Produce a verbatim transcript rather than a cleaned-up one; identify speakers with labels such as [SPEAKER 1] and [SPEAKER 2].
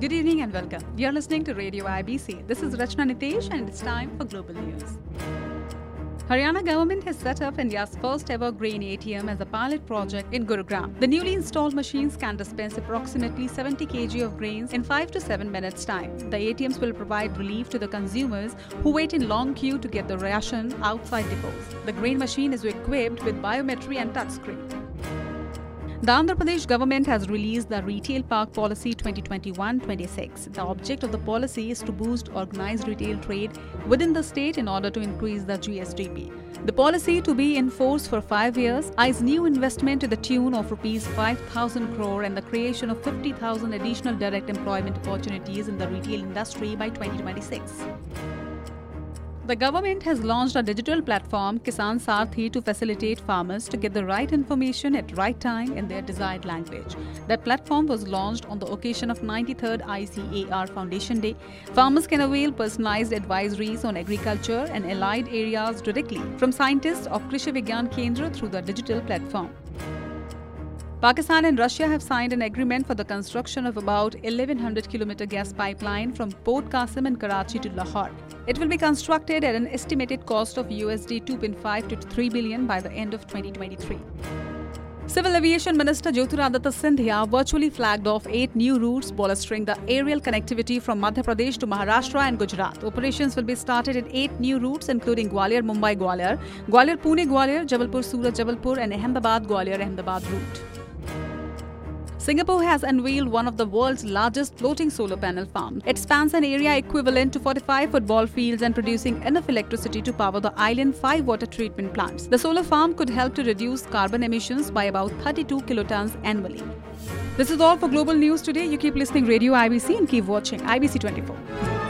[SPEAKER 1] Good evening and welcome. You are listening to Radio I B C. This is Rachna Nitesh and it's time for Global News. Haryana government has set up India's first ever grain A T M as a pilot project in Gurugram. The newly installed machines can dispense approximately seventy kilograms of grains in five to seven minutes time. The A T Ms will provide relief to the consumers who wait in long queue to get the ration outside depots. The grain machine is equipped with biometry and touchscreen. The Andhra Pradesh government has released the Retail Park Policy twenty twenty-one twenty-six. The object of the policy is to boost organized retail trade within the state in order to increase the G S D P. The policy, to be in force for five years, eyes new investment to the tune of rupees five thousand crore and the creation of fifty thousand additional direct employment opportunities in the retail industry by twenty twenty-six. The government has launched a digital platform, Kisan Sarthi, to facilitate farmers to get the right information at right time in their desired language. That platform was launched on the occasion of ninety-third I C A R Foundation Day. Farmers can avail personalized advisories on agriculture and allied areas directly from scientists of Krishi Vigyan Kendra through the digital platform. Pakistan and Russia have signed an agreement for the construction of about eleven hundred kilometer gas pipeline from Port Qasim and Karachi to Lahore. It will be constructed at an estimated cost of U S D two point five to three billion by the end of twenty twenty-three. Civil Aviation Minister Jyotiraditya Scindia virtually flagged off eight new routes bolstering the aerial connectivity from Madhya Pradesh to Maharashtra and Gujarat. Operations will be started at eight new routes including Gwalior-Mumbai-Gwalior, Gwalior-Pune-Gwalior, Jabalpur-Surat-Jabalpur and Ahmedabad-Gwalior-Ahmedabad route. Singapore has unveiled one of the world's largest floating solar panel farms. It spans an area equivalent to forty-five football fields and producing enough electricity to power the island's five water treatment plants. The solar farm could help to reduce carbon emissions by about thirty-two kilotons annually. This is all for Global News today. You keep listening Radio I B C and keep watching I B C twenty-four.